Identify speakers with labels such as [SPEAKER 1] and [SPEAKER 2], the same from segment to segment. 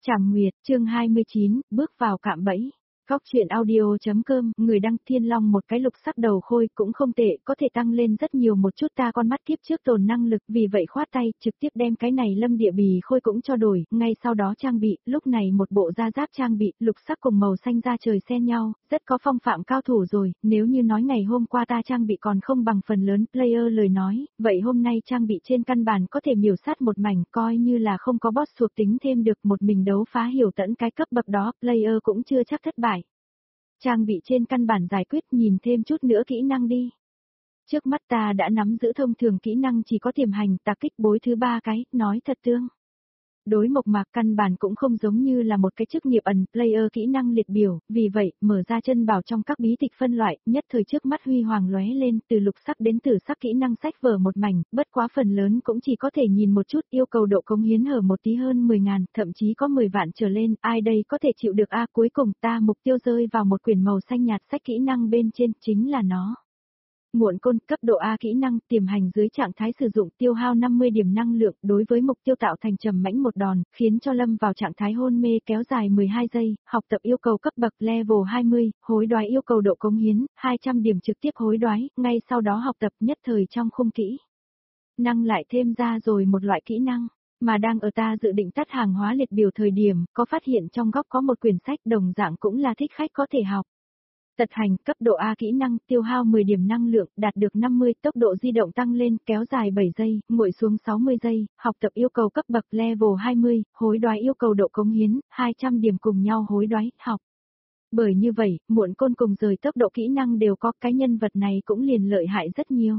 [SPEAKER 1] Trảm Nguyệt, chương 29, bước vào cạm bẫy. Góc truyện audio.com, người đăng Thiên Long một cái lục sắc đầu khôi cũng không tệ, có thể tăng lên rất nhiều một chút ta con mắt kiếp trước tồn năng lực, vì vậy khoát tay, trực tiếp đem cái này lâm địa bì khôi cũng cho đổi, ngay sau đó trang bị, lúc này một bộ da giáp trang bị, lục sắc cùng màu xanh da trời xen nhau, rất có phong phạm cao thủ rồi, nếu như nói ngày hôm qua ta trang bị còn không bằng phần lớn player lời nói, vậy hôm nay trang bị trên căn bản có thể miểu sát một mảnh, coi như là không có boss thuộc tính thêm được một mình đấu phá hiểu tận cái cấp bậc đó, player cũng chưa chắc thất bại. Trang bị trên căn bản giải quyết, nhìn thêm chút nữa kỹ năng đi. Trước mắt ta đã nắm giữ thông thường kỹ năng chỉ có tiềm hành, tạc kích bối thứ 3 cái, nói thật tương. Đối mộc mạc căn bản cũng không giống như là một cái chức nghiệp ẩn player kỹ năng liệt biểu, vì vậy, mở ra chân bảo trong các bí tịch phân loại, nhất thời trước mắt huy hoàng lóe lên, từ lục sắc đến tử sắc kỹ năng sách vở một mảnh, bất quá phần lớn cũng chỉ có thể nhìn một chút, yêu cầu độ cống hiến hở một tí hơn 10.000, thậm chí có 10 vạn trở lên, ai đây có thể chịu được a cuối cùng ta mục tiêu rơi vào một quyển màu xanh nhạt sách kỹ năng bên trên, chính là nó. Muộn côn, cấp độ A kỹ năng, tiềm hành dưới trạng thái sử dụng tiêu hao 50 điểm năng lượng, đối với mục tiêu tạo thành trầm mãnh một đòn, khiến cho lâm vào trạng thái hôn mê kéo dài 12 giây, học tập yêu cầu cấp bậc level 20, hối đoái yêu cầu độ cống hiến, 200 điểm trực tiếp hối đoái, ngay sau đó học tập nhất thời trong khung kỹ. Năng lại thêm ra rồi một loại kỹ năng, mà đang ở ta dự định tắt hàng hóa liệt biểu thời điểm, có phát hiện trong góc có một quyển sách đồng dạng cũng là thích khách có thể học. Tật hành, cấp độ A kỹ năng, tiêu hao 10 điểm năng lượng, đạt được 50, tốc độ di động tăng lên, kéo dài 7 giây, nguội xuống 60 giây, học tập yêu cầu cấp bậc level 20, hối đoái yêu cầu độ cống hiến, 200 điểm cùng nhau hối đoái, học. Bởi như vậy, muộn côn cùng rời tốc độ kỹ năng đều có, cái nhân vật này cũng liền lợi hại rất nhiều.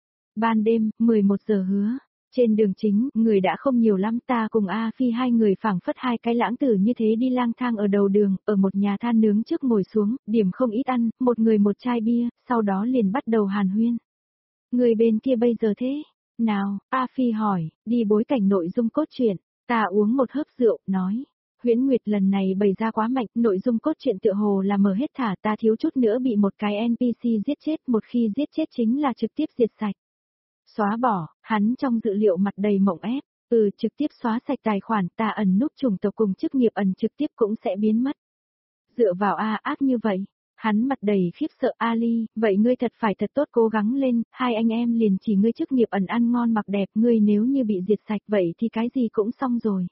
[SPEAKER 1] Ban đêm, 11 giờ hứa. Trên đường chính, người đã không nhiều lắm, ta cùng A Phi hai người phảng phất hai cái lãng tử như thế đi lang thang ở đầu đường, ở một nhà than nướng trước ngồi xuống, điểm không ít ăn, một người một chai bia, sau đó liền bắt đầu hàn huyên. Người bên kia bây giờ thế? Nào, A Phi hỏi, đi bối cảnh nội dung cốt truyện, ta uống một hớp rượu, nói. Huyễn Nguyệt lần này bày ra quá mạnh, nội dung cốt truyện tựa hồ là mở hết thả, ta thiếu chút nữa bị một cái NPC giết chết, một khi giết chết chính là trực tiếp diệt sạch. Xóa bỏ, hắn trong dữ liệu mặt đầy mộng ép, trực tiếp xóa sạch tài khoản, ta ẩn núp chủng tộc cùng chức nghiệp ẩn trực tiếp cũng sẽ biến mất. Dựa vào ác như vậy, hắn mặt đầy khiếp sợ Ali, vậy ngươi thật phải thật tốt cố gắng lên, hai anh em liền chỉ ngươi chức nghiệp ẩn ăn ngon mặc đẹp, ngươi nếu như bị diệt sạch vậy thì cái gì cũng xong rồi.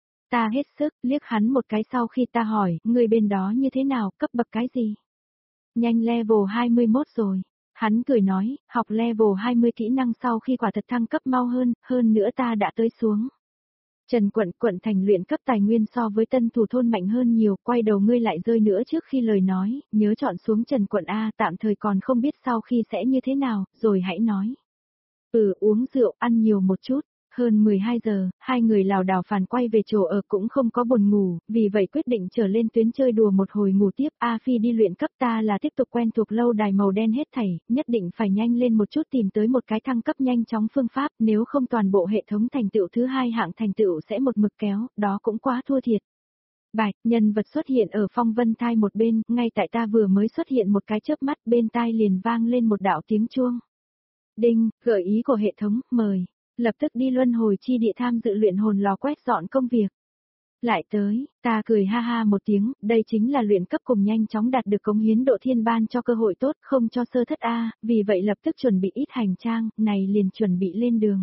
[SPEAKER 1] Ta hết sức, liếc hắn một cái sau khi ta hỏi, ngươi bên đó như thế nào, cấp bậc cái gì? Nhanh level 21 rồi. Hắn cười nói, học level 20 kỹ năng sau khi quả thật thăng cấp mau hơn nữa ta đã tới xuống. Trần quận thành luyện cấp tài nguyên so với tân thủ thôn mạnh hơn nhiều, quay đầu ngươi lại rơi nữa trước khi lời nói, nhớ chọn xuống Trần quận A, tạm thời còn không biết sau khi sẽ như thế nào, rồi hãy nói. Uống rượu, ăn nhiều một chút. Hơn 12 giờ, hai người lảo đảo phản quay về chỗ ở cũng không có buồn ngủ, vì vậy quyết định trở lên tuyến chơi đùa một hồi ngủ tiếp. A Phi đi luyện cấp, ta là tiếp tục quen thuộc lâu đài màu đen hết thảy, nhất định phải nhanh lên một chút tìm tới một cái thăng cấp nhanh chóng phương pháp, nếu không toàn bộ hệ thống thành tựu thứ hai hạng thành tựu sẽ một mực kéo, đó cũng quá thua thiệt. Bạch, nhân vật xuất hiện ở phong vân thai một bên, ngay tại ta vừa mới xuất hiện một cái chớp mắt bên tai liền vang lên một đạo tiếng chuông. Đinh, gợi ý của hệ thống, mời. Lập tức đi luân hồi chi địa tham dự luyện hồn lò quét dọn công việc. Lại tới, ta cười ha ha một tiếng, đây chính là luyện cấp cùng nhanh chóng đạt được cống hiến độ thiên ban cho cơ hội tốt, không cho sơ thất A, vì vậy lập tức chuẩn bị ít hành trang, này liền chuẩn bị lên đường.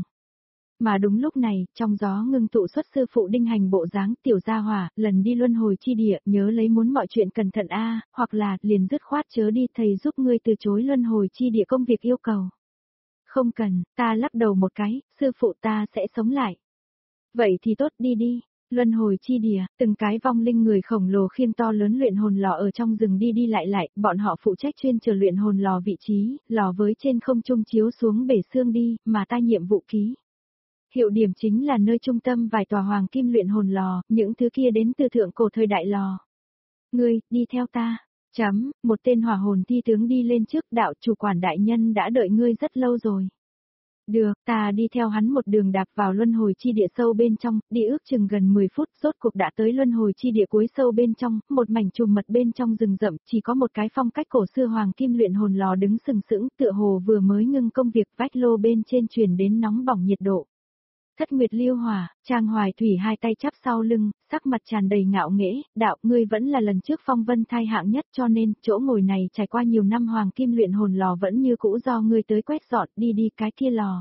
[SPEAKER 1] Mà đúng lúc này, trong gió ngưng tụ xuất sư phụ đinh hành bộ dáng tiểu gia hỏa, lần đi luân hồi chi địa, nhớ lấy muốn mọi chuyện cẩn thận A, hoặc là, liền dứt khoát chớ đi, thầy giúp ngươi từ chối luân hồi chi địa công việc yêu cầu. Không cần, ta lắc đầu một cái, sư phụ ta sẽ sống lại. Vậy thì tốt đi, luân hồi chi địa, từng cái vong linh người khổng lồ khiêng to lớn luyện hồn lò ở trong rừng đi lại, bọn họ phụ trách chuyên chờ luyện hồn lò vị trí, lò với trên không trung chiếu xuống bể xương đi, mà ta nhiệm vụ ký. Hiệu điểm chính là nơi trung tâm vài tòa hoàng kim luyện hồn lò, những thứ kia đến từ thượng cổ thời đại lò. Ngươi, đi theo ta. Một tên hỏa hồn thi tướng đi lên trước, đạo chủ quản đại nhân đã đợi ngươi rất lâu rồi. Được, ta đi theo hắn một đường đạp vào luân hồi chi địa sâu bên trong, đi ước chừng gần 10 phút, rốt cuộc đã tới luân hồi chi địa cuối sâu bên trong, một mảnh trùm mật bên trong rừng rậm, chỉ có một cái phong cách cổ xưa hoàng kim luyện hồn lò đứng sừng sững, tựa hồ vừa mới ngưng công việc, vách lô bên trên truyền đến nóng bỏng nhiệt độ. Thất Nguyệt Liêu Hỏa, Trang Hoài Thủy hai tay chắp sau lưng, sắc mặt tràn đầy ngạo nghễ, đạo ngươi vẫn là lần trước phong vân thai hạng nhất cho nên chỗ ngồi này trải qua nhiều năm hoàng kim luyện hồn lò vẫn như cũ do ngươi tới quét dọn đi đi cái kia lò.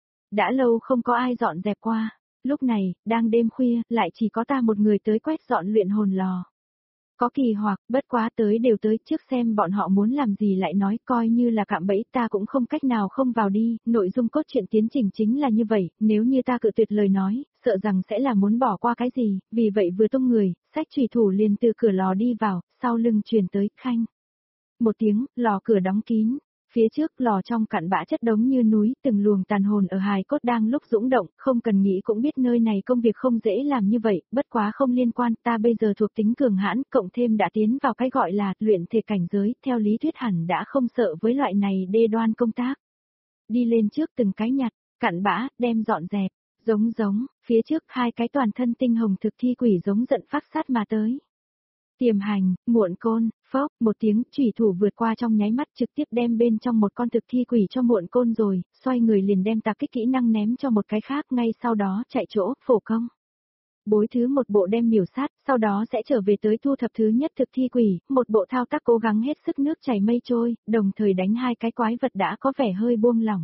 [SPEAKER 1] Đã lâu không có ai dọn dẹp qua, lúc này, đang đêm khuya, lại chỉ có ta một người tới quét dọn luyện hồn lò. Có kỳ hoặc, bất quá tới đều tới trước xem bọn họ muốn làm gì lại nói coi như là cạm bẫy ta cũng không cách nào không vào đi, nội dung cốt truyện tiến trình chính là như vậy, nếu như ta cự tuyệt lời nói, sợ rằng sẽ là muốn bỏ qua cái gì, vì vậy vừa tung người, xách chùy thủ liền từ cửa lò đi vào, sau lưng truyền tới khanh. Một tiếng, lò cửa đóng kín. Phía trước lò trong cặn bã chất đống như núi, từng luồng tàn hồn ở hài cốt đang lúc dũng động, không cần nghĩ cũng biết nơi này công việc không dễ làm như vậy, bất quá không liên quan, ta bây giờ thuộc tính cường hãn, cộng thêm đã tiến vào cái gọi là luyện thể cảnh giới, theo lý thuyết hẳn đã không sợ với loại này đê đoan công tác. Đi lên trước từng cái nhặt, cặn bã, đem dọn dẹp, giống, phía trước hai cái toàn thân tinh hồng thực thi quỷ giống giận phát sát mà tới. Tiềm hành, muộn côn, phốc, một tiếng chủy thủ vượt qua trong nháy mắt trực tiếp đem bên trong một con thực thi quỷ cho muộn côn rồi, xoay người liền đem tạc kích kỹ năng ném cho một cái khác ngay sau đó chạy chỗ, phổ công. Bối thứ một bộ đem miểu sát, sau đó sẽ trở về tới thu thập thứ nhất thực thi quỷ, một bộ thao tác cố gắng hết sức nước chảy mây trôi, đồng thời đánh hai cái quái vật đã có vẻ hơi buông lỏng.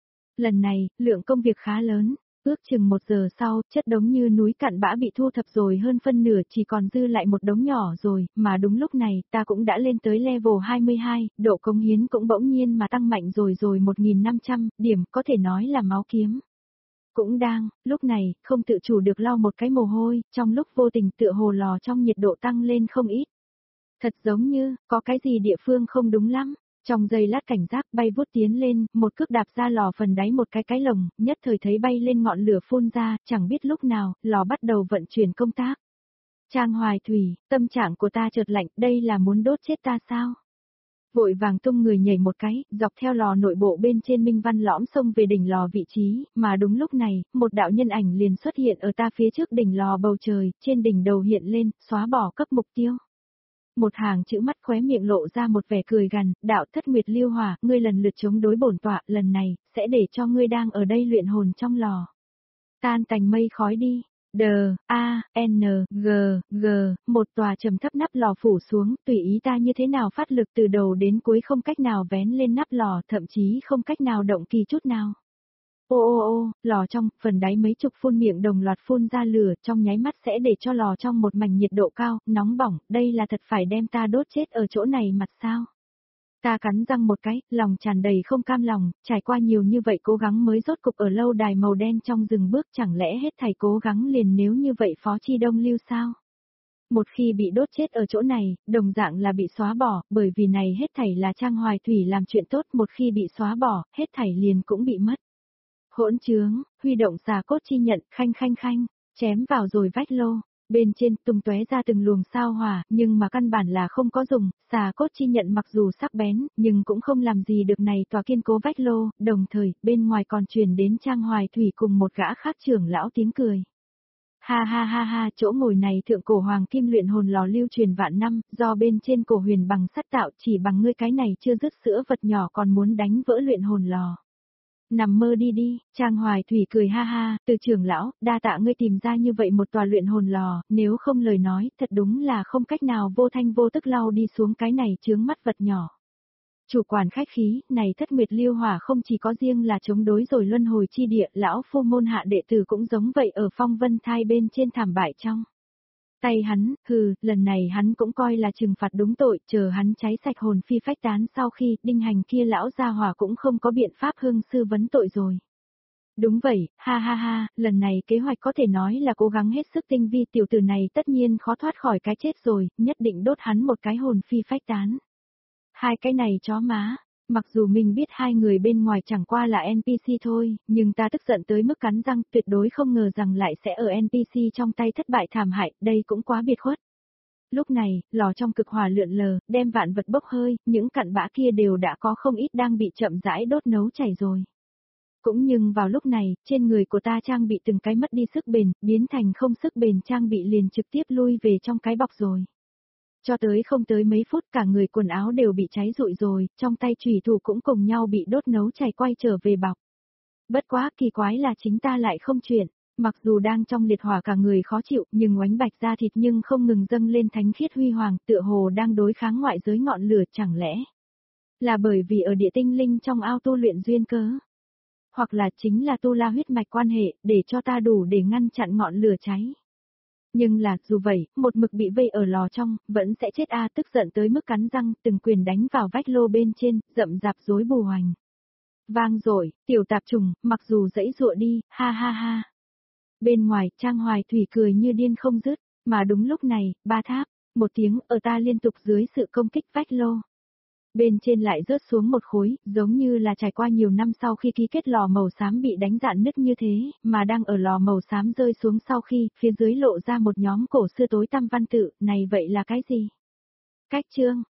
[SPEAKER 1] Lần này, lượng công việc khá lớn. Ước chừng 1 giờ sau, chất đống như núi cặn bã bị thu thập rồi hơn phân nửa chỉ còn dư lại một đống nhỏ rồi, mà đúng lúc này, ta cũng đã lên tới level 22, độ cống hiến cũng bỗng nhiên mà tăng mạnh rồi 1500 điểm, có thể nói là máu kiếm. Cũng đang, lúc này, không tự chủ được lau một cái mồ hôi, trong lúc vô tình tựa hồ lò trong nhiệt độ tăng lên không ít. Thật giống như, có cái gì địa phương không đúng lắm. Trong giây lát cảnh giác bay vút tiến lên, một cước đạp ra lò phần đáy một cái lồng, nhất thời thấy bay lên ngọn lửa phun ra, chẳng biết lúc nào, lò bắt đầu vận chuyển công tác. Trang Hoài Thủy, tâm trạng của ta chợt lạnh, đây là muốn đốt chết ta sao? Vội vàng tung người nhảy một cái, dọc theo lò nội bộ bên trên minh văn lõm xông về đỉnh lò vị trí, mà đúng lúc này, một đạo nhân ảnh liền xuất hiện ở ta phía trước đỉnh lò bầu trời, trên đỉnh đầu hiện lên, xóa bỏ cấp mục tiêu. Một hàng chữ mắt khóe miệng lộ ra một vẻ cười gằn, đạo Thất Nguyệt Liêu Hỏa, ngươi lần lượt chống đối bổn tọa, lần này, sẽ để cho ngươi đang ở đây luyện hồn trong lò. Tan tành mây khói đi. N, G, một tòa trầm thấp nắp lò phủ xuống, tùy ý ta như thế nào phát lực từ đầu đến cuối không cách nào vén lên nắp lò, thậm chí không cách nào động kỳ chút nào. Ô, lò trong, phần đáy mấy chục phun miệng đồng loạt phun ra lửa, trong nháy mắt sẽ để cho lò trong một mảnh nhiệt độ cao, nóng bỏng, đây là thật phải đem ta đốt chết ở chỗ này mặt sao? Ta cắn răng một cái, lòng tràn đầy không cam lòng, trải qua nhiều như vậy cố gắng mới rốt cục ở lâu đài màu đen trong rừng bước, chẳng lẽ hết thảy cố gắng liền nếu như vậy phó chi đông lưu sao? Một khi bị đốt chết ở chỗ này, đồng dạng là bị xóa bỏ, bởi vì này hết thảy là Trang Hoài Thủy làm chuyện tốt, một khi bị xóa bỏ, hết thảy liền cũng bị mất. Hỗn trướng, huy động xà cốt chi nhận, khanh, chém vào rồi vách lô. Bên trên tung tóe ra từng luồng sao hỏa, nhưng mà căn bản là không có dùng, xà cốt chi nhận mặc dù sắc bén, nhưng cũng không làm gì được này tòa kiên cố vách lô, đồng thời, bên ngoài còn truyền đến Trang Hoài Thủy cùng một gã khác trưởng lão tiếng cười. Ha, chỗ ngồi này thượng cổ hoàng kim luyện hồn lò lưu truyền vạn năm, do bên trên cổ huyền bằng sắt tạo chỉ bằng ngươi cái này chưa dứt sữa vật nhỏ còn muốn đánh vỡ luyện hồn lò. Nằm mơ đi, Trang Hoài Thủy cười ha, từ trưởng lão, đa tạ ngươi tìm ra như vậy một tòa luyện hồn lò, nếu không lời nói, thật đúng là không cách nào vô thanh vô tức lau đi xuống cái này chướng mắt vật nhỏ. Chủ quản khách khí, này Thất Nguyệt Liêu Hỏa không chỉ có riêng là chống đối rồi luân hồi chi địa, lão phu môn hạ đệ tử cũng giống vậy ở phong vân thai bên trên thảm bại trong. Tay hắn, lần này hắn cũng coi là trừng phạt đúng tội, chờ hắn cháy sạch hồn phi phách tán sau khi đinh hành kia lão gia hỏa cũng không có biện pháp hương sư vấn tội rồi. Đúng vậy, ha, lần này kế hoạch có thể nói là cố gắng hết sức tinh vi, tiểu tử này tất nhiên khó thoát khỏi cái chết rồi, nhất định đốt hắn một cái hồn phi phách tán. Hai cái này chó má. Mặc dù mình biết hai người bên ngoài chẳng qua là NPC thôi, nhưng ta tức giận tới mức cắn răng, tuyệt đối không ngờ rằng lại sẽ ở NPC trong tay thất bại thảm hại, đây cũng quá biệt khuất. Lúc này, lò trong cực hỏa lượn lờ, đem vạn vật bốc hơi, những cặn bã kia đều đã có không ít đang bị chậm rãi đốt nấu chảy rồi. Cũng nhưng vào lúc này, trên người của ta trang bị từng cái mất đi sức bền, biến thành không sức bền trang bị liền trực tiếp lui về trong cái bọc rồi. Cho tới không tới mấy phút cả người quần áo đều bị cháy rụi rồi, trong tay chủy thủ cũng cùng nhau bị đốt nấu chảy quay trở về bọc. Bất quá kỳ quái là chính ta lại không chuyển. Mặc dù đang trong liệt hỏa cả người khó chịu, nhưng oánh bạch da thịt nhưng không ngừng dâng lên thánh khiết huy hoàng, tựa hồ đang đối kháng ngoại giới ngọn lửa, chẳng lẽ là bởi vì ở địa tinh linh trong ao tu luyện duyên cớ? Hoặc là chính là tu la huyết mạch quan hệ, để cho ta đủ để ngăn chặn ngọn lửa cháy. Nhưng là, dù vậy, một mực bị vây ở lò trong, vẫn sẽ chết tức giận tới mức cắn răng, từng quyền đánh vào vách lô bên trên, rậm rạp rối bù hoành. Vang rồi, tiểu tạp trùng, mặc dù dãy dụa đi, ha ha ha. Bên ngoài, Trang Hoài Thủy cười như điên không dứt, mà đúng lúc này, ba tháp, một tiếng ở ta liên tục dưới sự công kích vách lô. Bên trên lại rớt xuống một khối, giống như là trải qua nhiều năm sau khi ký kết lò màu xám bị đánh dạn nứt như thế, mà đang ở lò màu xám rơi xuống sau khi, phía dưới lộ ra một nhóm cổ xưa tối tăm văn tự, này vậy là cái gì? Cách chương